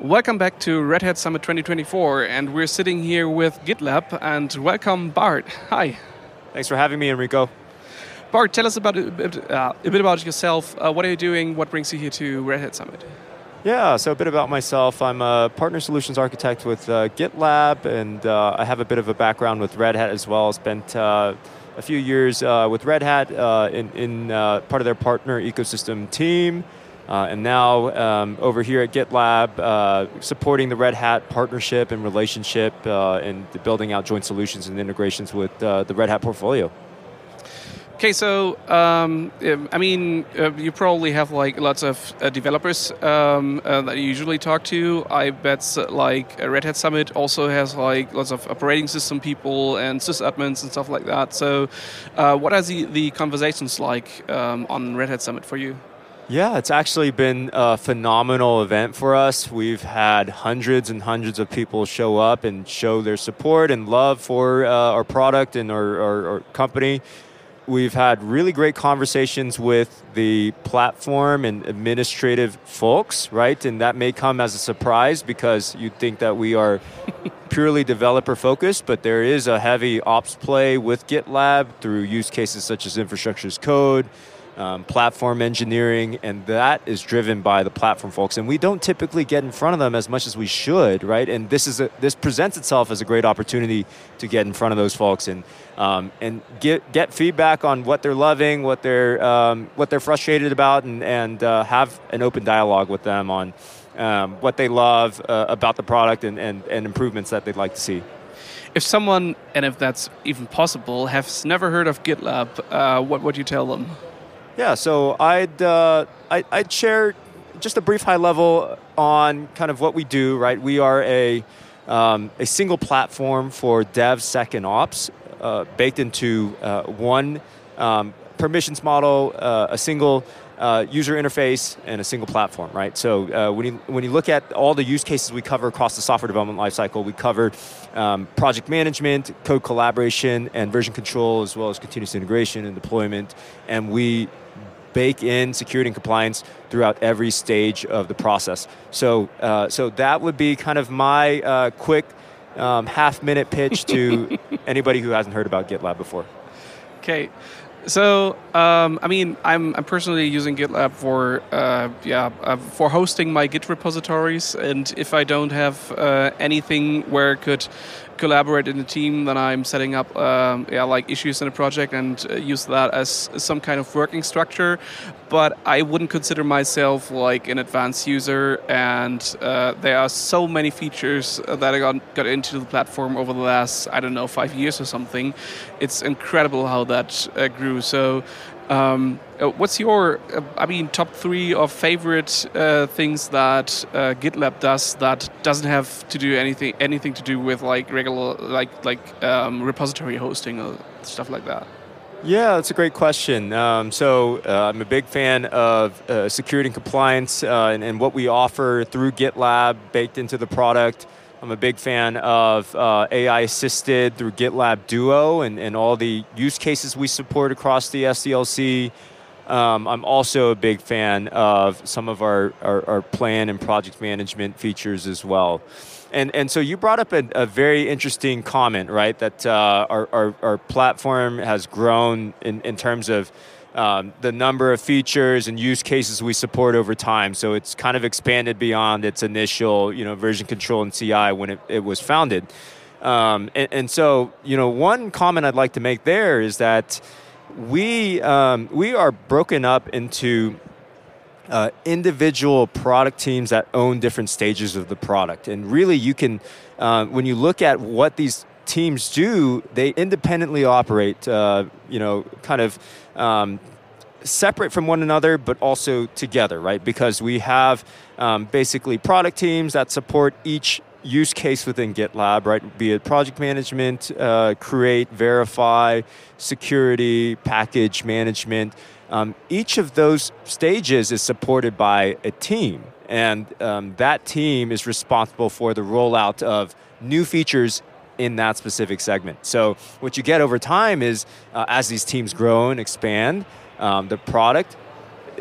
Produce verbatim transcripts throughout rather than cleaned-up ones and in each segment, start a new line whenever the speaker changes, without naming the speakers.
Welcome back to Red Hat Summit twenty twenty-four, and we're sitting here with GitLab, and welcome Bart. Hi.
Thanks for having me, Enrico.
Bart, tell us about a bit, uh, a bit about yourself. Uh, what are you doing? What brings you here to Red Hat Summit?
Yeah, so a bit about myself. I'm a partner solutions architect with uh, GitLab, and uh, I have a bit of a background with Red Hat as well. Spent uh, a few years uh, with Red Hat uh, in, in uh, part of their partner ecosystem team. Uh, and now um, over here at GitLab, uh, supporting the Red Hat partnership and relationship uh, and building out joint solutions and integrations with uh, the Red Hat portfolio.
Okay, so um, I mean, uh, you probably have like lots of uh, developers um, uh, that you usually talk to. I bet uh, like Red Hat Summit also has like lots of operating system people and sysadmins and stuff like that. So, uh, what are the, the conversations like um, on Red Hat Summit for you?
Yeah, it's actually been a phenomenal event for us. We've had hundreds and hundreds of people show up and show their support and love for uh, our product and our, our, our company. We've had really great conversations with the platform and administrative folks, right? And that may come as a surprise because you'd think that we are purely developer focused, but there is a heavy ops play with GitLab through use cases such as infrastructure as code, Um, platform engineering, and that is driven by the platform folks. And we don't typically get in front of them as much as we should, right? And this is a, this presents itself as a great opportunity to get in front of those folks and um, and get get feedback on what they're loving, what they're um, what they're frustrated about, and and uh, have an open dialogue with them on um, what they love uh, about the product and, and and improvements that they'd like to see.
If someone, and if that's even possible, has never heard of GitLab, uh, what would you tell them?
Yeah, so I'd uh, I, I'd share just a brief high level on kind of what we do. Right, we are a um, a single platform for dev, sec, and ops, uh, baked into uh, one um, permissions model, uh, a single uh, user interface, and a single platform. Right, so uh, when you when you look at all the use cases we cover across the software development lifecycle, we cover um, project management, code collaboration, and version control, as well as continuous integration and deployment, and we bake in security and compliance throughout every stage of the process. So, uh, so that would be kind of my uh, quick um, half-minute pitch to anybody who hasn't heard about GitLab before.
Okay, so um, I mean, I'm I'm personally using GitLab for uh, yeah uh, for hosting my Git repositories, and if I don't have uh, anything where I could collaborate in a team, then I'm setting up um, yeah like issues in a project and uh, use that as some kind of working structure. But I wouldn't consider myself like an advanced user, and uh, there are so many features that I got, got into the platform over the last, I don't know, five years or something. It's incredible how that uh, grew. So um, uh, what's your, uh, I mean, top three of favorite uh, things that uh, GitLab does that doesn't have to do anything anything to do with like regular, like, like um, repository hosting or stuff like that?
Yeah, that's a great question. Um, so uh, I'm a big fan of uh, security and compliance uh, and, and what we offer through GitLab baked into the product. I'm a big fan of uh, A I assisted through GitLab Duo and, and all the use cases we support across the S D L C. Um, I'm also a big fan of some of our, our, our plan and project management features as well. And and so you brought up a, a very interesting comment, right? That uh, our, our our platform has grown in, in terms of um, the number of features and use cases we support over time. So it's kind of expanded beyond its initial, you know, version control and C I when it, it was founded. Um, and, and so, you know, one comment I'd like to make there is that we um, we are broken up into Uh, individual product teams that own different stages of the product. And really you can, uh, when you look at what these teams do, they independently operate, uh, you know, kind of um, separate from one another, but also together, right? Because we have um, basically product teams that support each use case within GitLab, right? Be it project management, uh, create, verify, security, package management. Um, each of those stages is supported by a team, and um, that team is responsible for the rollout of new features in that specific segment. So what you get over time is, uh, as these teams grow and expand, um, the product, it,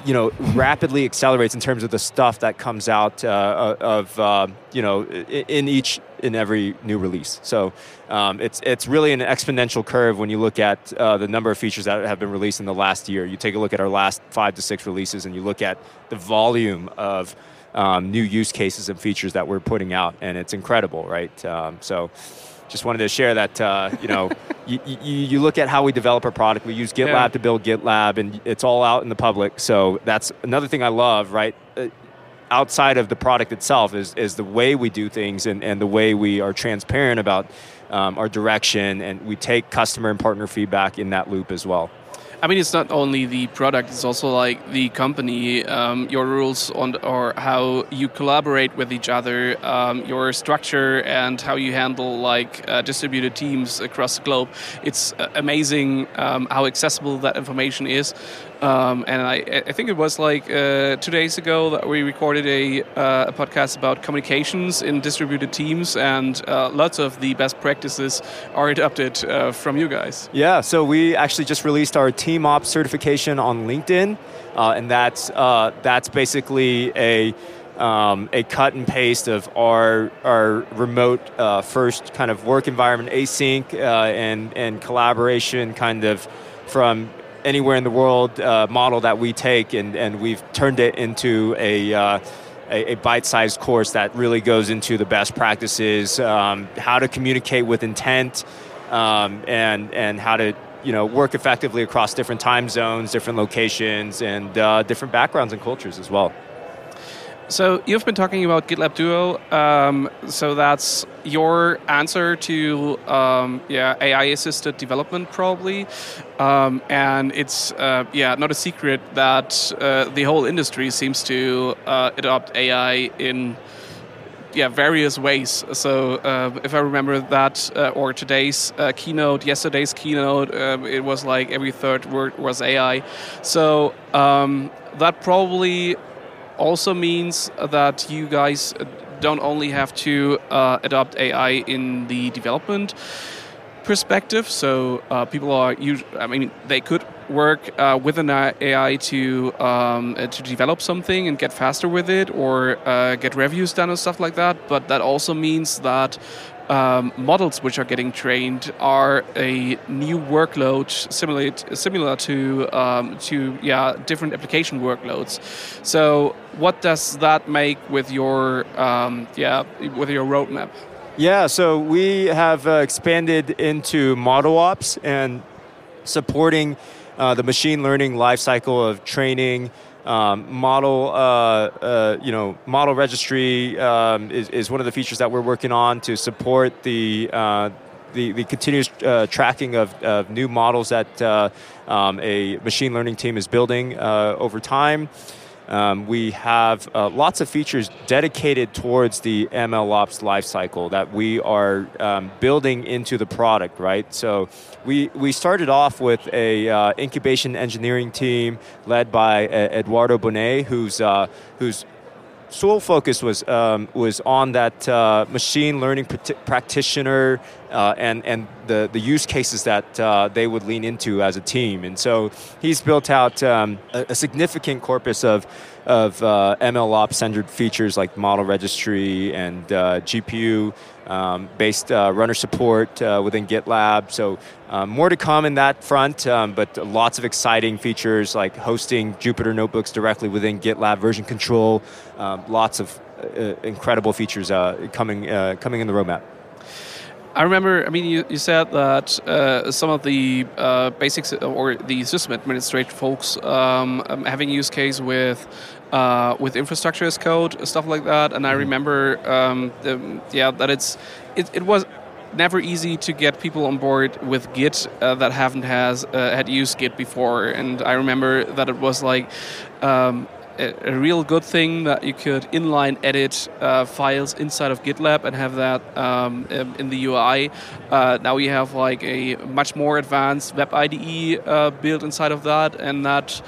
you know, rapidly accelerates in terms of the stuff that comes out uh, of, uh, you know, in each, in every new release. So um, it's it's really an exponential curve when you look at uh, the number of features that have been released in the last year. You take a look at our last five to six releases and you look at the volume of um, new use cases and features that we're putting out, and it's incredible, right? Um, so just wanted to share that, uh, you know, you, you, you look at how we develop our product. We use GitLab yeah. to build GitLab, and it's all out in the public. So that's another thing I love, right? Uh, outside of the product itself is is the way we do things and, and the way we are transparent about um, our direction, and we take customer and partner feedback in that loop as well.
I mean, it's not only the product, it's also like the company, um, your rules on or how you collaborate with each other, um, your structure and how you handle like uh, distributed teams across the globe. It's uh, amazing um, how accessible that information is. Um, and I, I think it was like uh, two days ago that we recorded a, uh, a podcast about communications in distributed teams, and uh, lots of the best practices are adopted uh, from you guys.
Yeah, so we actually just released our Team Ops certification on LinkedIn, uh, and that's uh, that's basically a um, a cut and paste of our our remote uh, first kind of work environment, async uh, and and collaboration kind of from anywhere in the world uh, model that we take, and, and we've turned it into a, uh, a, a bite-sized course that really goes into the best practices, um, how to communicate with intent, um, and and how to you know work effectively across different time zones, different locations, and uh, different backgrounds and cultures as well.
So you've been talking about GitLab Duo. Um, so that's your answer to um, yeah A I-assisted development, probably. Um, and it's uh, yeah not a secret that uh, the whole industry seems to uh, adopt A I in yeah various ways. So uh, if I remember that, uh, or today's uh, keynote, yesterday's keynote, uh, it was like every third word was A I. So um, that probably also means that you guys don't only have to uh, adopt A I in the development perspective. So uh, people are, us- I mean, they could work uh, with an A I to um, uh, to develop something and get faster with it, or uh, get reviews done and stuff like that. But that also means that Um, models which are getting trained are a new workload, similar similar to um, to yeah different application workloads. So what does that make with your um, yeah with your roadmap?
Yeah, so we have uh, expanded into model ops and supporting uh, the machine learning lifecycle of training. Um, model, uh, uh, you know, model registry um, is, is one of the features that we're working on to support the uh, the, the continuous uh, tracking of, of new models that uh, um, a machine learning team is building uh, over time. Um, we have uh, lots of features dedicated towards the M L Ops lifecycle that we are um, building into the product, right? So we we started off with a uh, incubation engineering team led by uh, Eduardo Bonet, who's uh, who's sole focus was um, was on that uh, machine learning prat- practitioner uh, and and the the use cases that uh, they would lean into as a team, and so he's built out um, a, a significant corpus of of uh, M L ops centered features like model registry and uh, G P U um, based uh, runner support uh, within GitLab. So um, more to come in that front, um, but lots of exciting features like hosting Jupyter notebooks directly within GitLab, version control, um, lots of uh, incredible features uh, coming uh, coming in the roadmap.
I remember, I mean, you, you said that uh, some of the uh, basics or the system administrator folks um, um, having use case with uh, with infrastructure as code, stuff like that. And I remember, um, the, yeah, that it's it, it was never easy to get people on board with Git uh, that haven't has uh, had used Git before. And I remember that it was like. Um, A, a real good thing that you could inline edit uh, files inside of GitLab and have that um, in the U I. Uh, now we have like a much more advanced web I D E uh, built inside of that, and that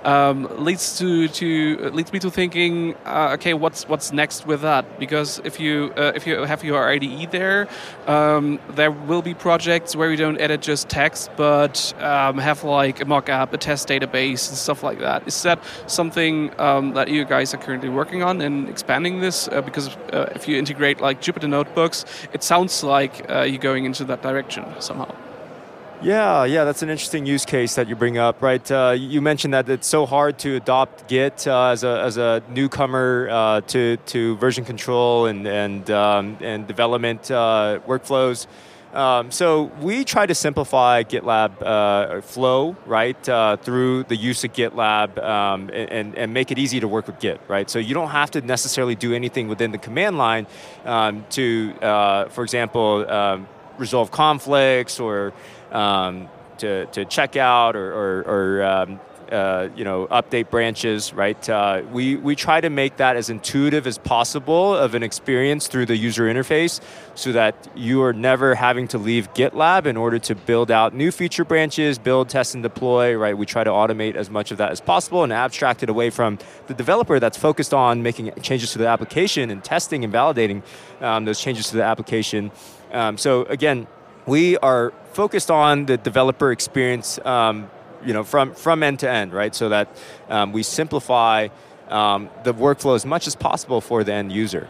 um, leads to to leads me to thinking, uh, okay, what's what's next with that? Because if you uh, if you have your I D E there, um, there will be projects where you don't edit just text, but um, have like a mock-up, a test database, and stuff like that. Is that something um, that you guys are currently working on and expanding this? Uh, because uh, if you integrate like Jupyter Notebooks, it sounds like uh, you're going into that direction somehow.
Yeah, yeah, that's an interesting use case that you bring up, right? Uh, you mentioned that it's so hard to adopt Git uh, as a as a newcomer uh, to to version control and and um, and development uh, workflows. Um, so we try to simplify GitLab uh, flow, right, uh, through the use of GitLab um, and and make it easy to work with Git, right? So you don't have to necessarily do anything within the command line um, to, uh, for example, um, resolve conflicts or Um, to, to check out or, or, or um, uh, you know, update branches, right? Uh, we, we try to make that as intuitive as possible of an experience through the user interface so that you are never having to leave GitLab in order to build out new feature branches, build, test, and deploy, right? We try to automate as much of that as possible and abstract it away from the developer that's focused on making changes to the application and testing and validating um, those changes to the application. Um, so again, we are focused on the developer experience, um, you know, from, from end to end, right? So that um, we simplify um, the workflow as much as possible for the end user.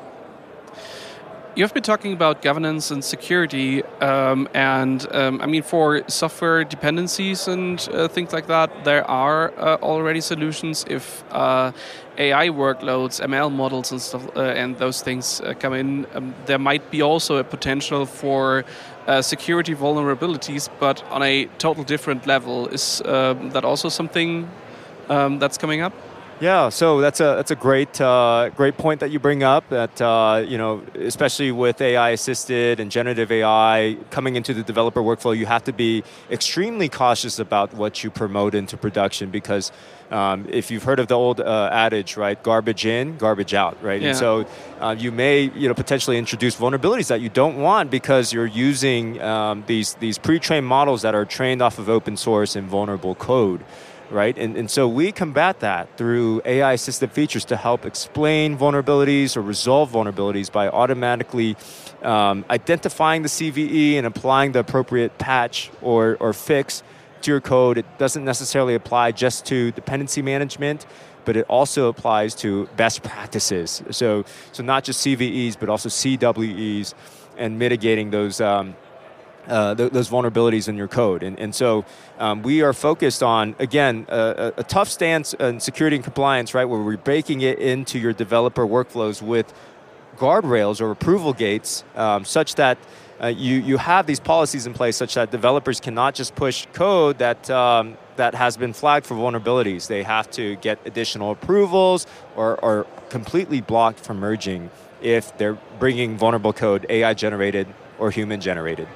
You've been talking about governance and security, um, and um, I mean, for software dependencies and uh, things like that, there are uh, already solutions. If uh, A I workloads, M L models, and stuff, uh, and those things uh, come in, um, there might be also a potential for uh, security vulnerabilities, but on a total different level. Is um, that also something um, that's coming up?
Yeah, so that's a that's a great uh, great point that you bring up. That uh, you know, especially with A I assisted and generative A I coming into the developer workflow, you have to be extremely cautious about what you promote into production because um, if you've heard of the old uh, adage, right, garbage in, garbage out, right,
yeah.
and so uh, you may you know potentially introduce vulnerabilities that you don't want because you're using um, these these pre-trained models that are trained off of open source and vulnerable code. Right, and, and so we combat that through A I-assisted features to help explain vulnerabilities or resolve vulnerabilities by automatically um, identifying the C V E and applying the appropriate patch or, or fix to your code. It doesn't necessarily apply just to dependency management, but it also applies to best practices. So, so not just C V Es, but also C W Es and mitigating those um, Uh, th- those vulnerabilities in your code. And, and so um, we are focused on, again, a, a tough stance in security and compliance, right, where we're baking it into your developer workflows with guardrails or approval gates um, such that uh, you, you have these policies in place such that developers cannot just push code that, um, that has been flagged for vulnerabilities. They have to get additional approvals or, or completely blocked from merging if they're bringing vulnerable code A I-generated or human-generated.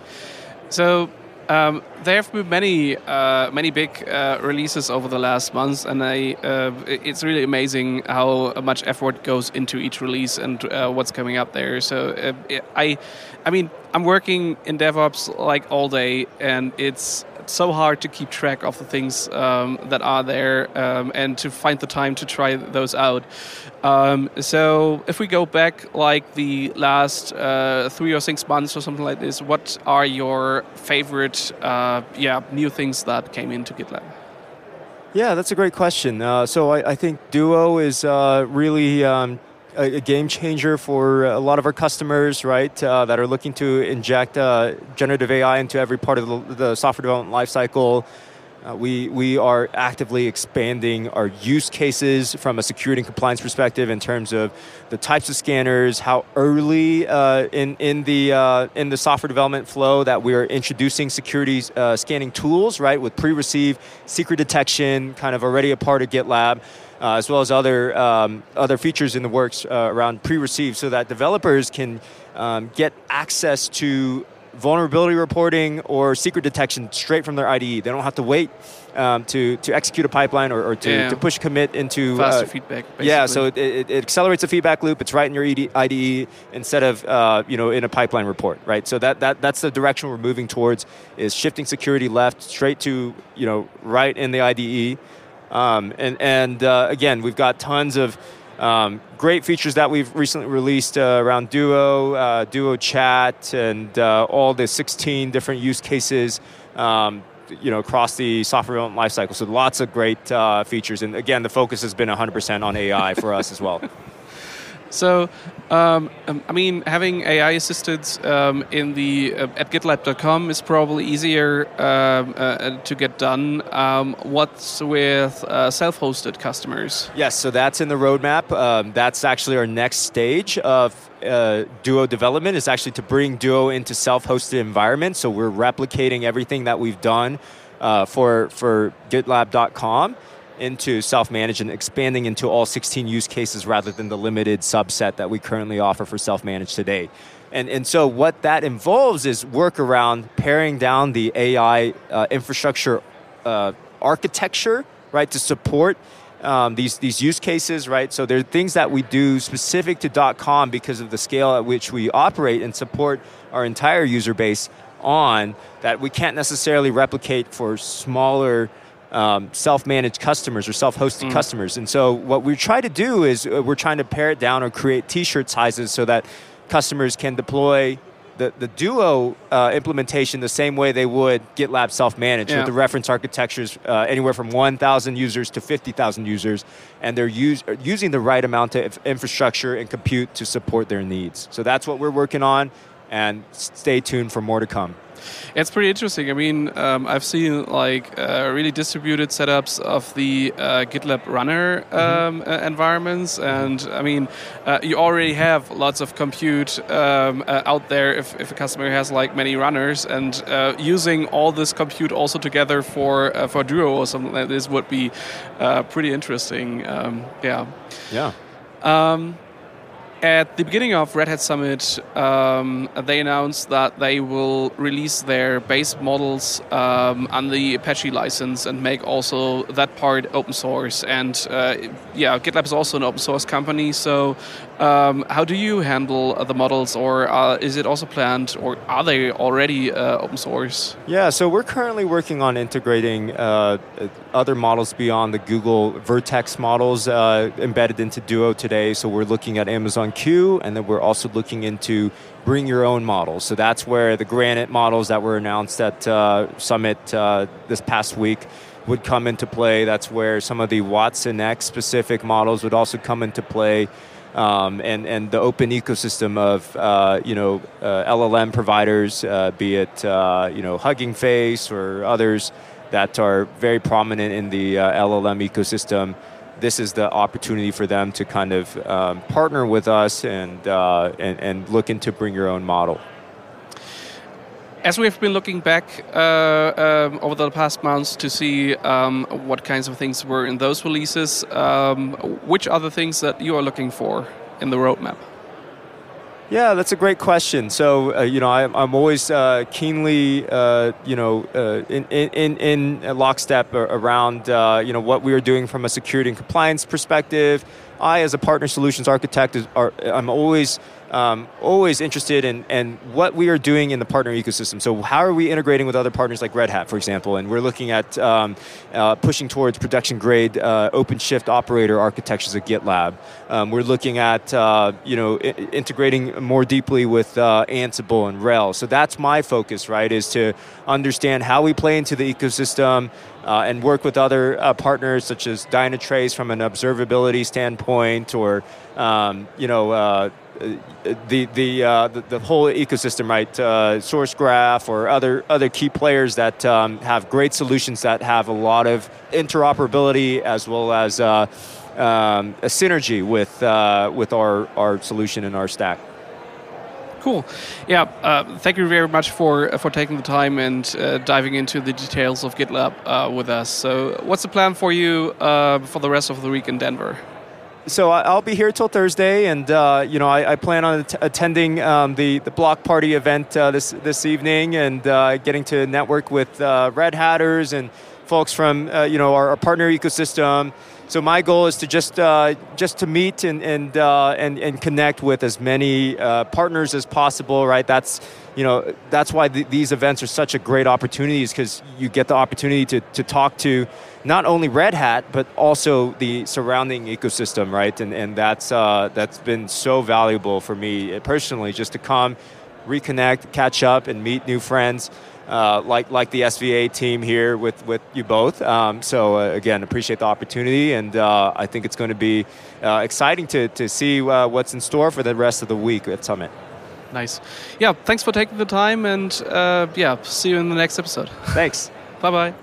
So um, there have been many, uh, many big uh, releases over the last months, and I, uh, it's really amazing how much effort goes into each release and uh, what's coming up there. So uh, I, I mean, I'm working in DevOps like all day, and it's so hard to keep track of the things um, that are there um, and to find the time to try those out. Um, so if we go back like the last uh, three or six months or something like this, what are your favorite uh, yeah, new things that came into GitLab?
Yeah, that's a great question. Uh, so I, I think Duo is uh, really um, a, a game changer for a lot of our customers, right, uh, that are looking to inject uh, generative A I into every part of the, the software development lifecycle. Uh, we we are actively expanding our use cases from a security and compliance perspective in terms of the types of scanners, how early uh, in in the uh, in the software development flow that we are introducing security uh, scanning tools, right, with pre-receive secret detection, kind of already a part of GitLab, uh, as well as other um, other features in the works uh, around pre-receive, so that developers can um, get access to vulnerability reporting or secret detection straight from their I D E. They don't have to wait um, to to execute a pipeline or, or to,
yeah.
to push commit into
faster
uh,
feedback. Basically.
Yeah, so it, it, it accelerates the feedback loop. It's right in your I D E instead of uh, you know in a pipeline report, right? So that that that's the direction we're moving towards, is shifting security left straight to you know right in the I D E. Um, and and uh, again, we've got tons of um, great features that we've recently released uh, around Duo, uh, Duo Chat, and uh, all the sixteen different use cases. Um, you know, across the software development lifecycle. So lots of great uh, features. And again, the focus has been one hundred percent on A I for us as well.
So, um, I mean, having A I assistants um, in the uh, at GitLab dot com is probably easier um, uh, to get done. Um, what's with uh, self-hosted customers?
Yes, so that's in the roadmap. Um, that's actually our next stage of uh, Duo development, is actually to bring Duo into self-hosted environments. So we're replicating everything that we've done uh, for for GitLab dot com into self-managed and expanding into all sixteen use cases rather than the limited subset that we currently offer for self-managed today. And and so what that involves is work around paring down the A I uh, infrastructure uh, architecture, right, to support um, these, these use cases, right? So there are things that we do specific to .com because of the scale at which we operate and support our entire user base on that we can't necessarily replicate for smaller Um, self-managed customers or self-hosted mm. customers. And so what we try to do is uh, we're trying to pare it down or create t-shirt sizes so that customers can deploy the, the Duo uh, implementation the same way they would GitLab self-managed yeah. with the reference architectures uh, anywhere from one thousand users to fifty thousand users, and they're use, using the right amount of infrastructure and compute to support their needs. So that's what we're working on, and stay tuned for more to come.
It's pretty interesting. I mean, um, I've seen like uh, really distributed setups of the uh, GitLab Runner um, mm-hmm. uh, environments, and I mean, uh, you already have lots of compute um, uh, out there if, if a customer has like many runners, and uh, using all this compute also together for uh, for Duo or something like this would be uh, pretty interesting. Um, yeah.
Yeah.
Um, At the beginning of Red Hat Summit, um, they announced that they will release their base models um, on the Apache license and make also that part open source. And uh, yeah, GitLab is also an open source company. So um, how do you handle the models, or uh, is it also planned, or are they already uh, open source?
Yeah, so we're currently working on integrating uh, other models beyond the Google Vertex models uh, embedded into Duo today. So we're looking at Amazon Q, and then we're also looking into bring your own models. So that's where the Granite models that were announced at uh, Summit uh, this past week would come into play. That's where some of the watsonx specific models would also come into play. Um, and, and the open ecosystem of uh, you know uh, L L M providers, uh, be it uh, you know Hugging Face or others that are very prominent in the uh, L L M ecosystem. This is the opportunity for them to kind of um, partner with us and, uh, and and look into bring your own model.
As we've been looking back uh, um, over the past months to see um, what kinds of things were in those releases, um, which are the things that you are looking for in the roadmap?
Yeah, that's a great question. So, uh, you know, I, I'm always uh, keenly, uh, you know, uh, in, in, in lockstep around, uh, you know, what we are doing from a security and compliance perspective. I, as a partner solutions architect, is, are, I'm always Um, always interested in, in what we are doing in the partner ecosystem. So how are we integrating with other partners like Red Hat, for example? And we're looking at um, uh, pushing towards production grade uh, OpenShift operator architectures at GitLab. Um, we're looking at uh, you know I- integrating more deeply with uh, Ansible and RHEL. So that's my focus, right? Is to understand how we play into the ecosystem uh, and work with other uh, partners such as Dynatrace from an observability standpoint, or um, you know. Uh, the the, uh, the the whole ecosystem, right? Uh, SourceGraph or other other key players that um, have great solutions that have a lot of interoperability as well as uh, um, a synergy with uh, with our our solution and our stack.
Cool. Yeah. Uh, thank you very much for uh, for taking the time and uh, diving into the details of GitLab uh, with us. So, what's the plan for you uh, for the rest of the week in Denver?
So I'll be here till Thursday, and uh, you know I, I plan on att- attending um, the the block party event uh, this this evening, and uh, getting to network with uh, Red Hatters and folks from uh, you know our, our partner ecosystem. So my goal is to just uh, just to meet and and, uh, and and connect with as many uh, partners as possible, right? That's you know that's why th- these events are such a great opportunities, because you get the opportunity to to talk to not only Red Hat but also the surrounding ecosystem, right? And and that's uh, that's been so valuable for me personally, just to come, reconnect, catch up, and meet new friends. Uh, like like the S V A team here with, with you both. Um, so uh, again, appreciate the opportunity, and uh, I think it's going to be uh, exciting to to see uh, what's in store for the rest of the week at Summit.
Nice. Yeah, thanks for taking the time, and uh, yeah, see you in the next episode.
Thanks.
Bye-bye.